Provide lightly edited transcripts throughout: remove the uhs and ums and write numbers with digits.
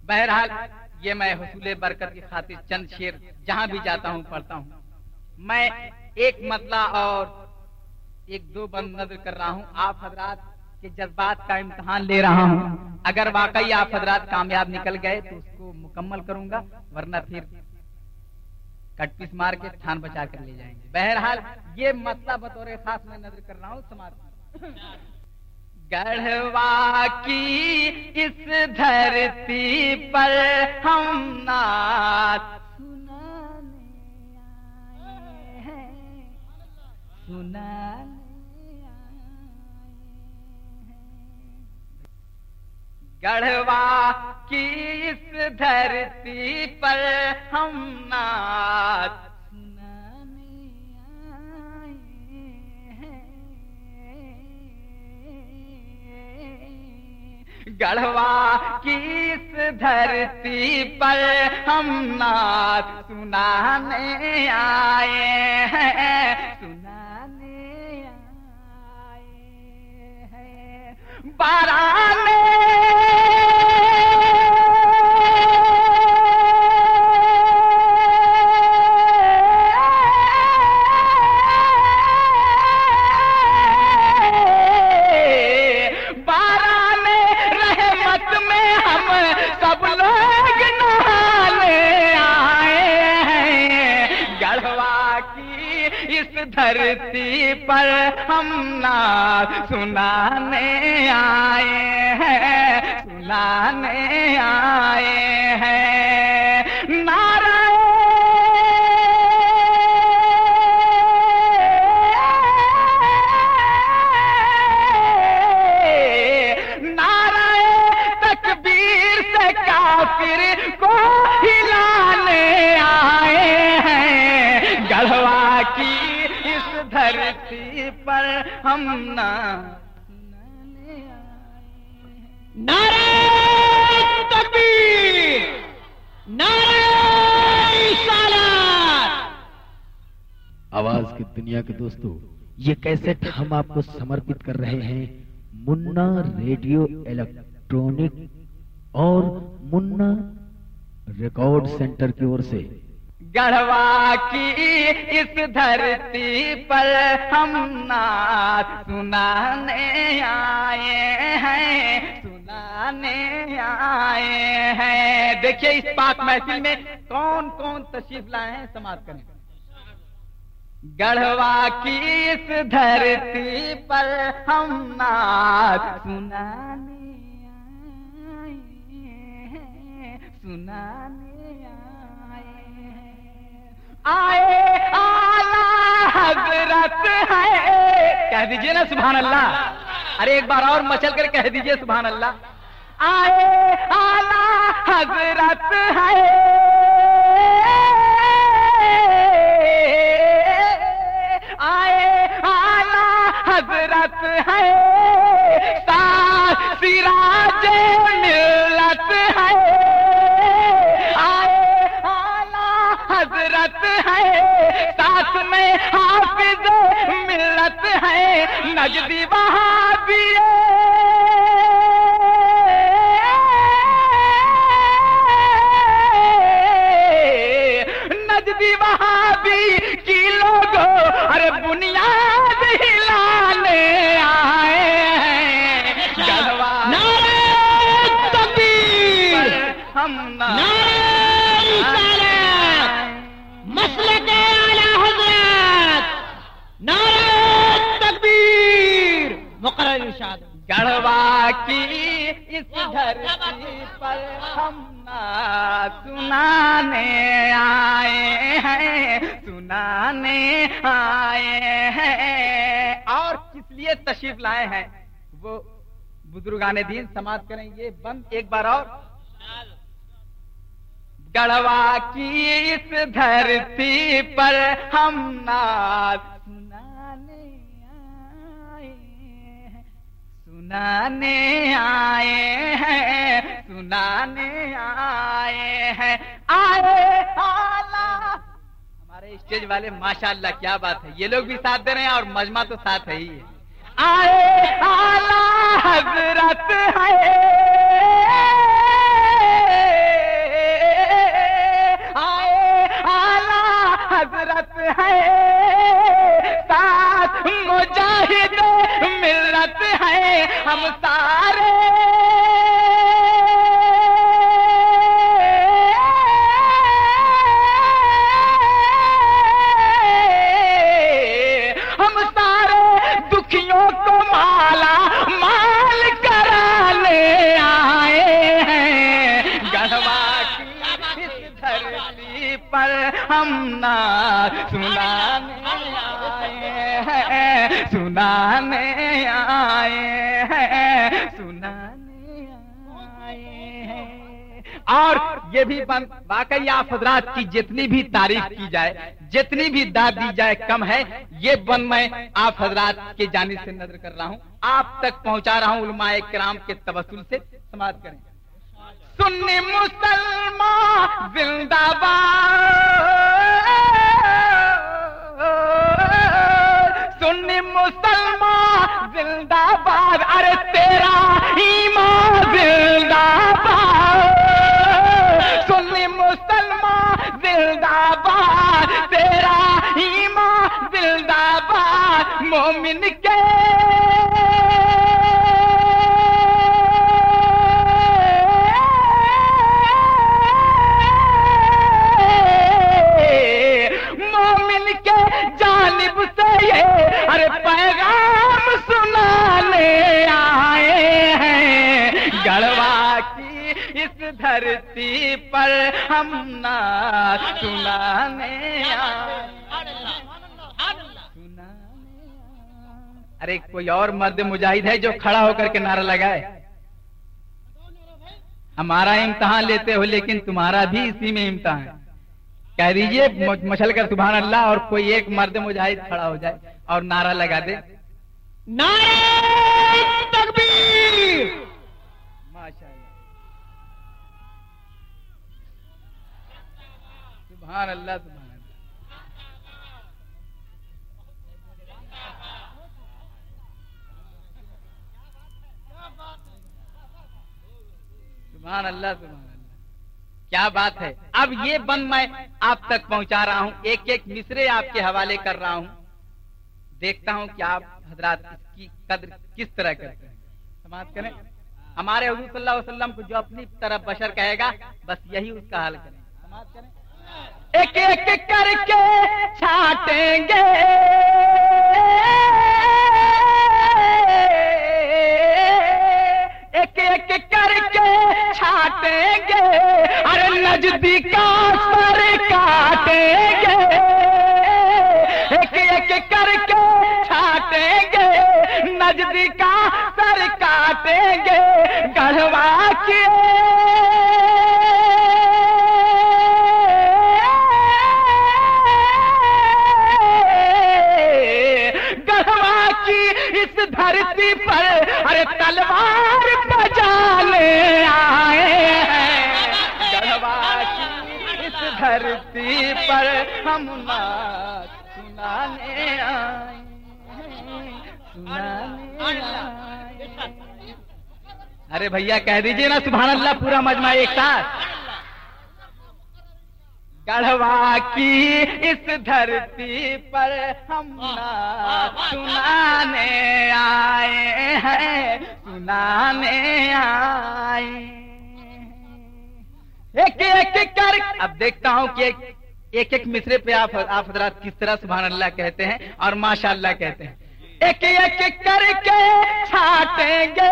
बहरहाल ये मैं हुसूले बरकत की खातिर चंद शेर जहां भी जाता हूं पढ़ता हूं। मैं एक मतला और एक दो बंद नजर कर रहा हूं। आप हजरात के जज्बात का इम्तिहान ले रहा हूं। अगर वाकई आप हजरात कामयाब निकल गए तो उसको मुकम्मल करूंगा, वरना फिर कटपीस मार के थान बचा कर ले जाएंगे। बहरहाल ये मतला बतौर खास मैं नजर कर रहा हूं। समाज गढ़वा की इस धरती पर हम नात सुनाने आए हैं, सुनाने आए हैं। गढ़वा की इस धरती पर हम नात गढ़वा की इस धरती पर हम नात सुनाने आए हैं, सुनाने आए हैं। बाराने सब लोग नहाने आए हैं। गढ़वा की इस धरती पर हम नात सुनाने आए हैं, सुनाने आए हैं। नारा काफिर को हिलाने आए हैं। गढ़वा की इस धरती पर हम ना सुनाने आए हैं। नारे तकबीर, नारे रिसालत। आवाज की दुनिया के दोस्तों, ये कैसेट हम आपको समर्पित कर रहे हैं मुन्ना रेडियो इलेक्ट्रॉनिक और मुन्ना रिकॉर्ड सेंटर की ओर से। गढ़वा की इस धरती पर हम नात सुनाने आए हैं, सुनाने आए हैं। देखिए इस पाक महफिल में कौन कौन तशरीफ लाए हैं, समाप्त करें। गढ़वा की इस धरती पर हम नात सुनाने सुनाने आए आला हजरत है। कह दीजिए ना सुभान अल्लाह। अरे एक बार और मचल कर कह दीजिए सुभान अल्लाह। आए आला हजरत है, आए आला हजरत है। साथ सिराज मिल्लत है, हजरत है। साथ में हाफिज मिल्लत है। नजदी वहाबी, नजदी वहाबी की लोगों अरे बुनियाद हिलाने आए हैं। गढ़वा नारे तकबीर, हम मसलक आला हज़रत, नारे तकबीर, मुक़र्रर इरशाद। गढ़वा की इस धरती पर हम नात सुनाने आए हैं, सुनाने आए हैं। और किस लिए तशरीफ लाए हैं वो बुजुर्गाने दीन समाप्त करेंगे। बंद एक बार और। गढ़वा की इस धरती पर हम नात सुनाने आए हैं, सुनाने आए हैं, सुनाने आए हैं। आए आला हमारे स्टेज वाले माशाअल्लाह क्या बात है, ये लोग भी साथ दे रहे हैं और मजमा तो साथ है ही है। आए आला हजरत है, हम सारे दुखियों को माला माल कराने आए हैं। गढ़वा की इस धरती पर हम ना सुनाने आए हैं, सुनाने आए हैं, सुनाने आए हैं। और ये भी वाकई आप हजरात की जितनी भी तारीफ की जाए, जितनी भी दाद दी जाए कम है। ये बन मैं आप हजरात के जानिब से नजर कर रहा हूँ, आप तक पहुंचा रहा हूँ उलमाए किराम के तवस्सुल से। समाप्त करें। सुन्नी मुसलमान जिंदाबाद, सुन्नी मुसलमान जिंदाबाद, अरे तेरा ईमान जिंदाबाद, सुन्नी मुसलमान जिंदाबाद, तेरा ईमान जिंदाबाद, मोमिन के जानिब से ये अरे पैगाम सुनाने आए हैं। गढ़वा की इस धरती पर हम ना सुनाने आए। अरे कोई और मर्द मुजाहिद है जो खड़ा होकर के नारा लगाए? हमारा इम्तिहान लेते हो लेकिन तुम्हारा भी इसी में इम्तिहान है। कह दीजिए मशल कर सुभान अल्लाह, और कोई एक मर्द मुजाहिद खड़ा हो जाए और नारा लगा दे, नारे तकबीर। माशाअल्लाह, सुभान अल्लाह, सुभान अल्लाह, सुभान अल्लाह, सुभान अल्लाह, क्या बात है। अब ये बन मैं आप तक पहुंचा रहा हूं, एक एक मिसरे आपके हवाले कर रहा हूं। देखता हूं कि आप हजरात इसकी कद्र किस तरह करते हैं। समाप्त करें। हमारे हुजूर सल्लल्लाहु अलैहि वसल्लम को जो अपनी तरफ बशर कहेगा बस यही उसका हाल करें। समाप्त करें। एक एक करके छाटेंगे, एक एक करके छाटेंगे, अरे नजदीका सर काटेंगे, एक एक करके छाटेंगे, नजदीका सर काटेंगे। गढ़वा की गढ़वा की इस धरती पर अरे तलवार बजाने आए हैं। गढ़वा की इस धरती पर हम सुनाने आए, सुनाने आए। अरे भैया कह दीजिए ना सुभान अल्लाह, पूरा मजमा एक साथ। गढ़वा की इस धरती पर हम सुनाने आए हैं, सुनाने आए। एक एक कर अब देखता हूं कि एक एक मिसरे पे आप हजरात किस तरह सुभान अल्लाह कहते हैं और माशाअल्लाह कहते हैं। एक एक करके छाटेंगे,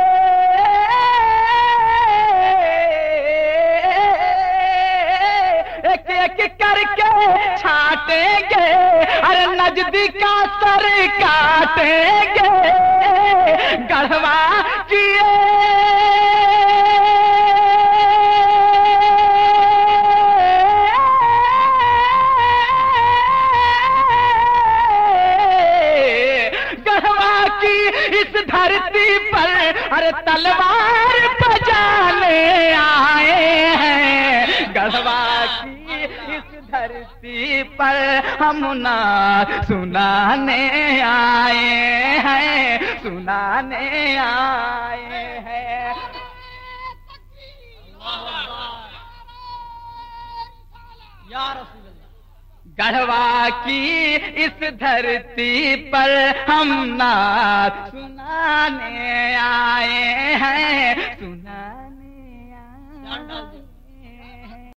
एक एक करके छाटेंगे, अरे नजदीका सर काटेंगे। गढ़वा की गढ़वा की इस धरती पर अरे तलवार बजाने आए हैं। गढ़वा की इस धरती पर हम सुनाने आए हैं, सुनाने आए हैं। या रसूल अल्लाह, गढ़वा की इस धरती पर हम नात सुनाने आए हैं, सुना